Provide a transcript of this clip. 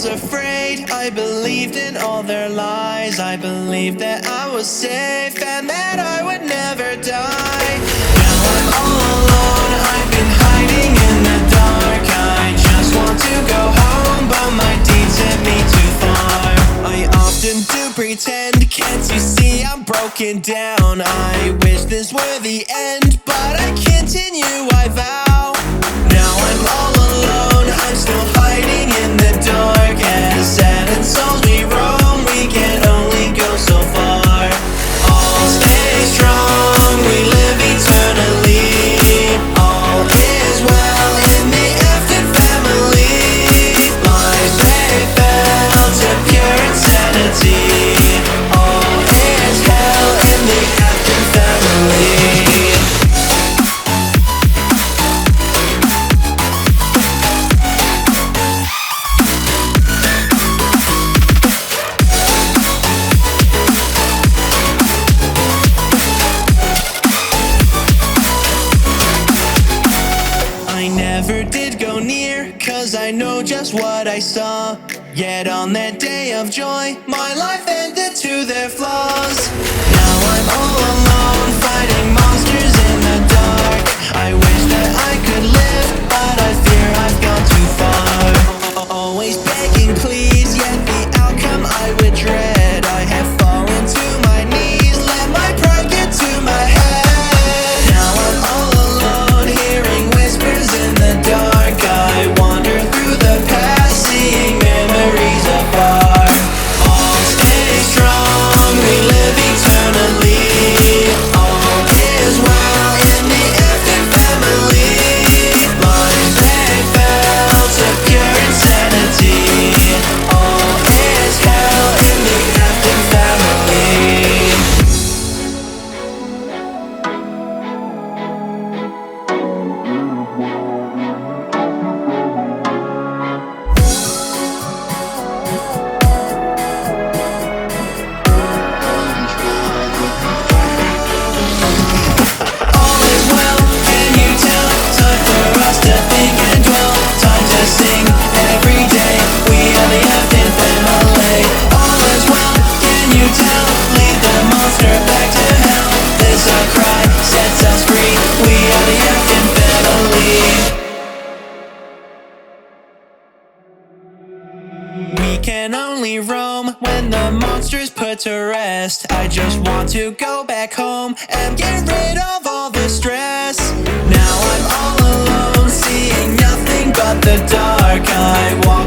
was afraid. I believed in all their lies. I believed that I was safe and that I would never die. Now I'm all alone, I've been hiding in the dark. I just want to go home, but my deeds hit me too far. I often do pretend, can't you see I'm broken down? I wish this were the end, but I continue, I vow. Now I'm all alone, I'm still hiding in the dark. As sad and souls we roam, we can only go so far. All stay strong, we live eternally. All is well in the Afton family. Lives they fell to pure insanity. All is hell in the Afton family. I never did go near, cause I know just what I saw. Yet on that day of joy, my life ended to their flaws. Now I'm all alone, fighting monsters in the dark. I wish that I could live, but I fear I've gone too far. Always begging please, yet the outcome I would dread. I have fallen to my knees, let my pride get to my head. Now I'm all alone, hearing whispers in the dark. I wander through the past, seeing memories afar. All stay strong, we live eternally. All is well in the Afton family. Lives they fell to pure insanity. All is hell in the Afton family. All is well, can you tell? Time for us to think and dwell. Time to sing every day. We are the Afton family. All is well, can you tell? Lead the monster back to hell. This our cry sets us free. We are the Afton family. We can only roam when the monster's put to rest. I just want to go back home and get rid of all the stress. Now I'm all alone, seeing nothing but the dark. I want